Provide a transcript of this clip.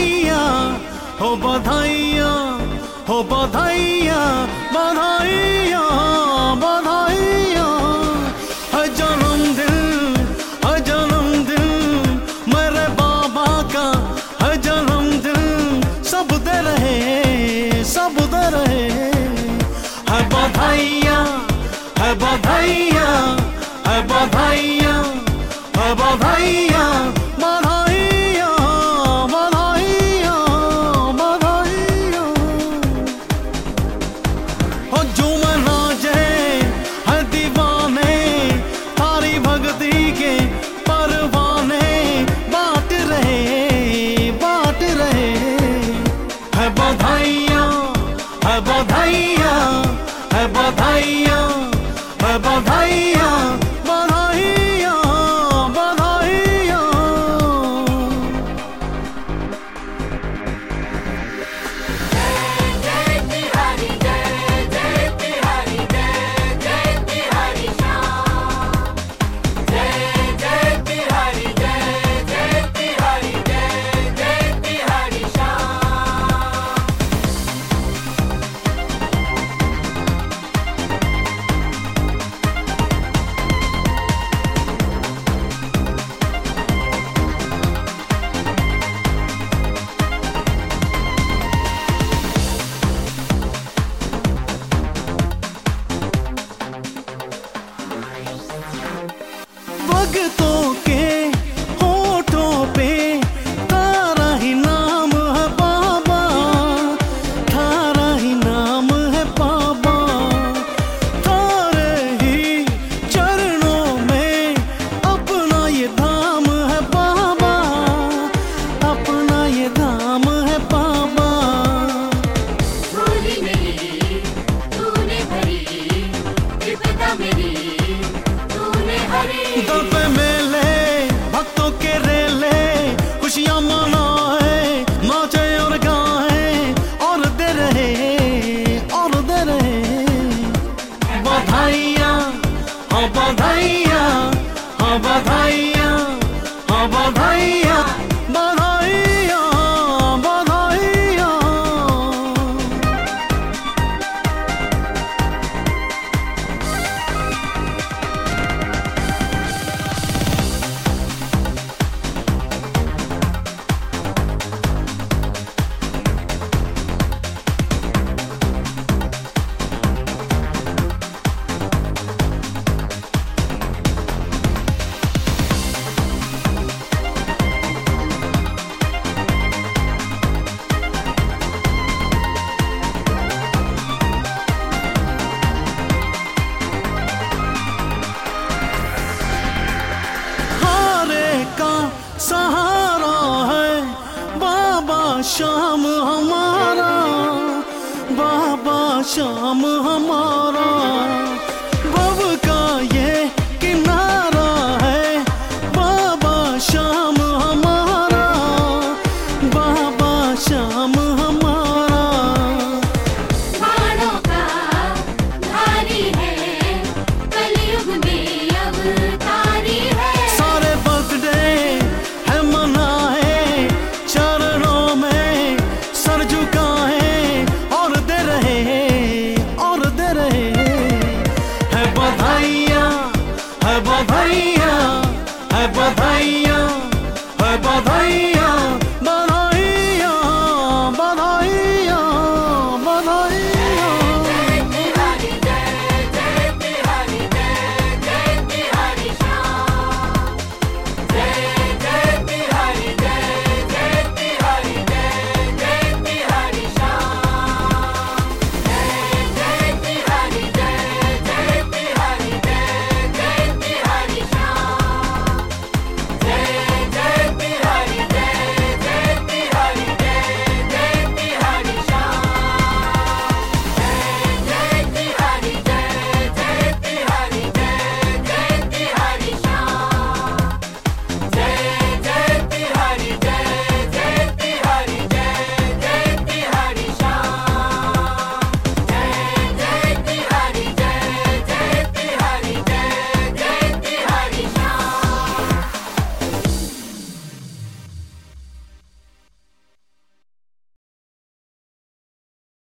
बधाइयाँ हो बधाइयाँ हो बधाइयाँ बधाइयाँ बधाइयाँ। है जन्मदिन मेरे बाबा का है जन्मदिन, सब दे रहे है बधाइयाँ है बधाइयाँ है बधाइयाँ है बधाइयाँ बधाइयाँ बधाइयाँ बधाइयाँ। हो झूम नाचे है दीवाने, थारी भक्ति के परवाने बांट रहे है बधाइयाँ है बधाइयाँ है बधाइयाँ है बधाइयाँ बधाइयाँ बधाइयाँ। जय तिहारी जय जय तिहारी जय जय तिहारी श्याम। जय तिहारी जय जय तिहारी जय जय तिहारी श्याम। भक्तों के होठों पे तारा ही नाम है बाबा, तारा ही नाम है बाबा। तारे ही चरणों में अपना ये धाम है बाबा, अपना ये धाम है बाबा। झोली मेरी तूने भरी, विपदा मेरी तूने हरी। दर पे मेले भक्तों के रेले, खुशियाँ मनाए नाचे और गाए और दे रहे बधाइयाँ हाँ बधाइयाँ हाँ बधाइयाँ हाँ बधाइयाँ बधाइयाँ बधाइयाँ। सहारा है बाबा श्याम हमारा, बाबा श्याम हमारा। भव का ये किनारा है बाबा श्याम हमारा, बाबा श्याम हमारा। बाणों का धारी है, कलयुग में अवतारी है। सारे बर्थडे है मनाए, चरणों में सर झुकाए और दे रहे है बधाइयाँ है बधाइयाँ है बधाइयाँ है बधाइयाँ।